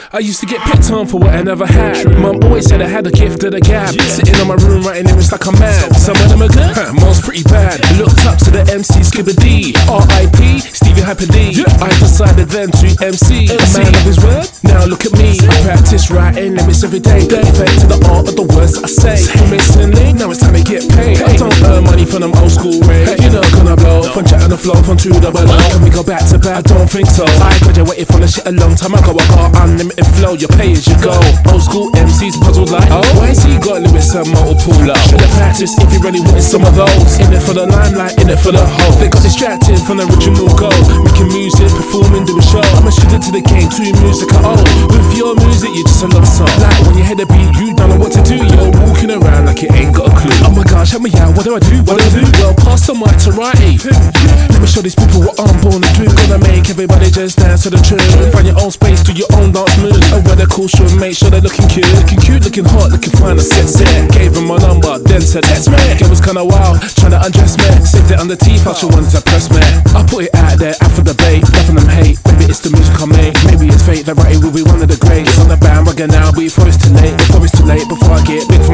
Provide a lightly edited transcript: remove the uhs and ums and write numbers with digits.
I used to get picked on for what I never had. Mum always said I had a gift of the gab. Sitting on my room writing lyrics like I'm mad. Some of them are good, most pretty bad. Looked up to the MC Skibba D, R.I.P. Stevie Hyper D. I decided then to MC. A man of his word, now look at me. I practice writing lyrics every day. Perfect to the art of the words that I say. Convincingly, now it's time to get paid. I don't earn money from them old school raves. You know, gonna blow from chatting the flow from 200. Can we go back to back? I don't think so. I graduated from the shit a long time ago. I got unlimited flow, you pay as you go. Old school MCs puzzled like, oh, why is he got lyrics and multiple low? Should've practiced if you really wanted some of those. In it for the limelight, in it for the hoe. They got distracted from the original goal. Making music, performing, doing show. I'm a student to the game, to music at all. With your music, you're just a love song. Like when you hear the beat, you don't know what to do. You're walking around like you ain't got a clue. Oh my gosh, help me out, what do I do? What do I do? Well, pass the mic to Righty. Let me show these people what I'm born to do. Gonna make everybody just dance to the tune. Find your own space, do your own dance moves. And wear the cool should make sure they're looking cute. Looking cute, looking hot, looking fine, I said set. Gave him my number, then said that's me. It was kinda wild, trying to undress me. Saved it on the teeth, I should wanted to press me. I put it out there, out for debate. Nothing them hate, maybe it's the music I make. Maybe it's fate that Righty will be one of the greats. On the bandwagon now, before it's too late. Before it's too late, before I get big